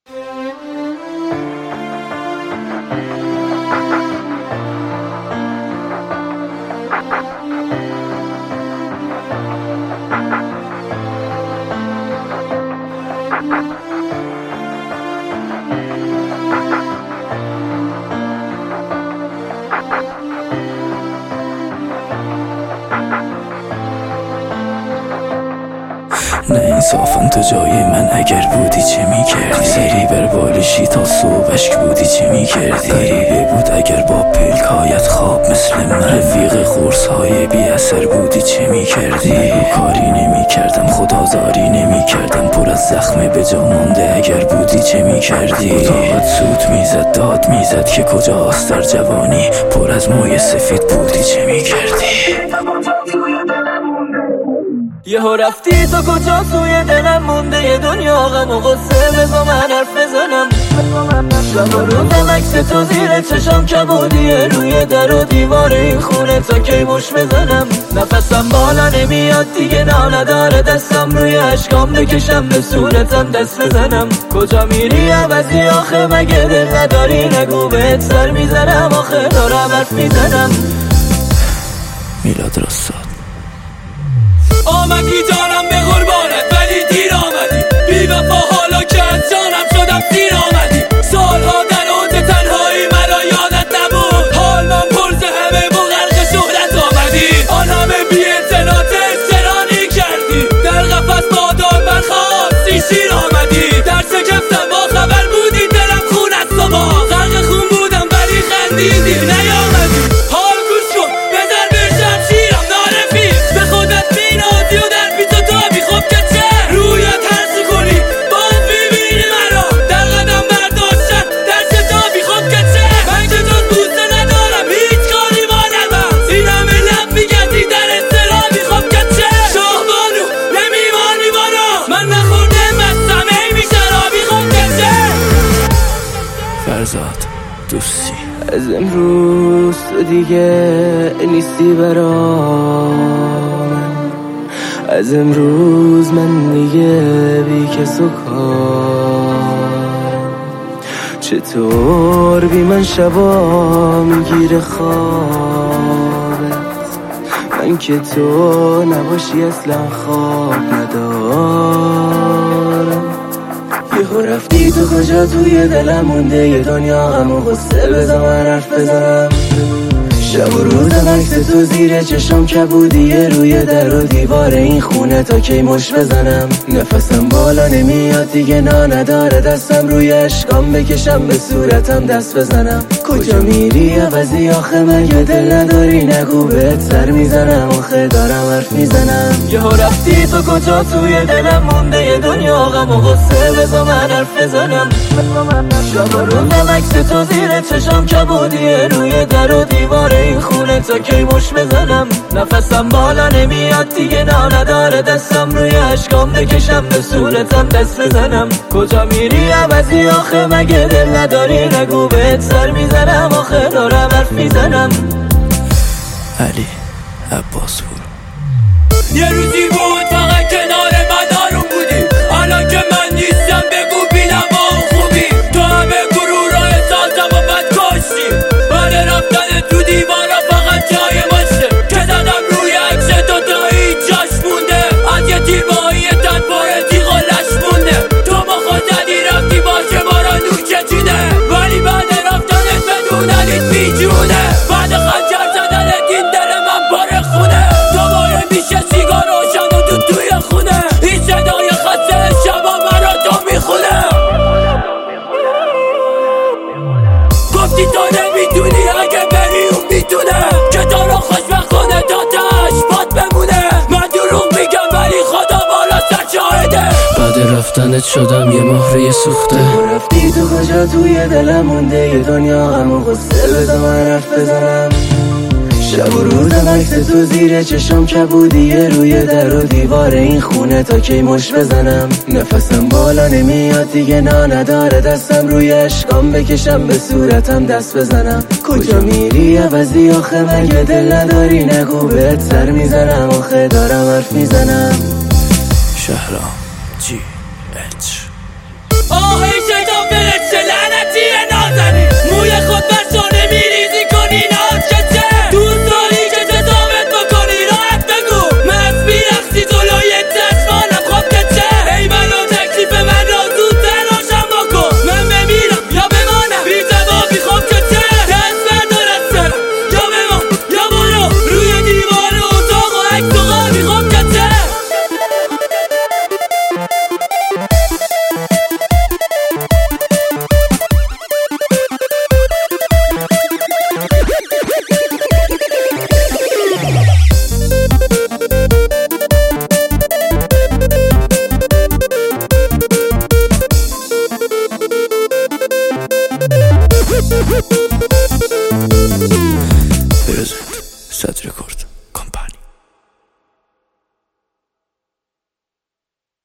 نه انصافا تو جای من اگر بودی چه میکردی؟ سری بر بالشی تا صبح اشک بودی چه میکردی؟ غریبه بود اگر با پلکایت خواب مثل من رفیق خورسهای بی اثر بودی چه میکردی؟ نگو کاری نمیکردم خدازاری نمیکردم پر از زخم به جا مانده اگر بودی چه میکردی؟ اتاقت سوت میزد داد میزد که کجاست در جوانی پر از موی سفید بودی چه میکردی؟ یهو رفتی تو کجا توی دلم مونده یه دنیا غم و غصه بزا من حرف بزنم شب و روزم عکس تو زیر چشم کبودیه روی در و دیوار این خونه تا کی مش بزنم نفسم بالا نمیاد دیگه نداره دستم روی اشکام بکشم به صورتم دست بزنم کجا میری عوضی آخه مگه دل نداری نگو بهت سر میزنم آخه دارم حرف میزنم میلاد راستاد آمدی دارم به قربانت ولی دیر آمدی بی وفا حالا که از جانم شدم سیر آمدی سالها در اوج تنهایی مرا یادت نبود حال من پرز همه با غرق شهرت آمدی آن همه بی اعتنات استرانی کردی در قفس با داد برخواستی شیر آمدی در شکفتم با خبر بودی دلم خون از تو با غرق خون بودم ولی خندیدی نیامدی حال گوش کن بذار بشم شیرم نارفی به خودت بینازی و در پیچ و تابی خب که چه رویت هرچی کنی باز میبینی مرا در قدم برداشتن در شتابی خب که چه من که جز بوسه ندارم هیچ کاری با ندم این همه لب میگردی در استرابی خب که چه شاهبانو نمیمانی بارا من نخورده مستم ای میشرابی خب که چه فرزاد دوستی از امروز تو دیگه نیستی برام از امروز من دیگه بی کس و کار چطور بی من شبا میگیره خوابت من که تو نباشی اصلا خواب ندارم یهو رفتی تو کجا توی دلم مونده یه دنیا غم و غصه بزا من حرف بزنم شب و روزم عکس تو زیر چشم کبودیه روی در و دیوار این خونه تا کی مش بزنم نفسم بالا نمیاد دیگه نداره دستم روی اشکام بکشم به صورتم دست بزنم کجا میری عوضی آخه مگه دل نداری نگو بهت سر میزنم آخه دارم حرف میزنم یهو رفتی تو کجا توی دلم مونده یه دنیا غم و غصه بزا من حرف بزنم شب و روزم عکس تو زیر چشم کبودیه روی در و دیوار این خونه تا کی مش بزنم نفسم بالا نمیاد دیگه نداره دستم روی اشکام بکشم به صورتم دست بزنم کجا میری عوضی آخه مگه دل نداری نگو بهت سر میزنم آخه دارم حرف میزنم علی عباسپور یه روزی بود فقط کنار من آروم بودی الان که من نیستم بگو بینم با خوبی تو همه گروه را احساسم و بد کاشتی بعد رفتن تو دیوارا فقط جای باشه که زدم روی عکس تو تا هیچ جاش مونده از یه تیبایی تن پر تیغ و لش مونده تو با خود زدی رفتی باشه بارا نوچه چیده ولی بعد رفتنت بدون دلیل بیجونه بعد خنجر زدنت این دل من پر خونه تو باید میشه سیگار روشن و تو توی خونه این صدای خسته شبا مرا تو میخونه گفتی تو نمیتونی اگه بری اون میتونه که تو رو خوشبخت کنه تا تش باد بمونه من دروغ میگم ولی خدا بالا سر شاهده بعد رفتنت شدم یه مهره سوخته رفتی تو کجا توی دلم مونده یه دنیا غم و غصه بزا من حرف بزنم شب و روزم عکس تو زیر چشم کبودیه روی در و دیوار این خونه تا کی مش بزنم نفسم بالا نمیاد دیگه نداره دستم روی اشکام بکشم به صورتم دست بزنم کجا میری عوضی آخه مگه دل نداری نگو بهت سر میزنم آخه دارم حرف میزنم شهرام GH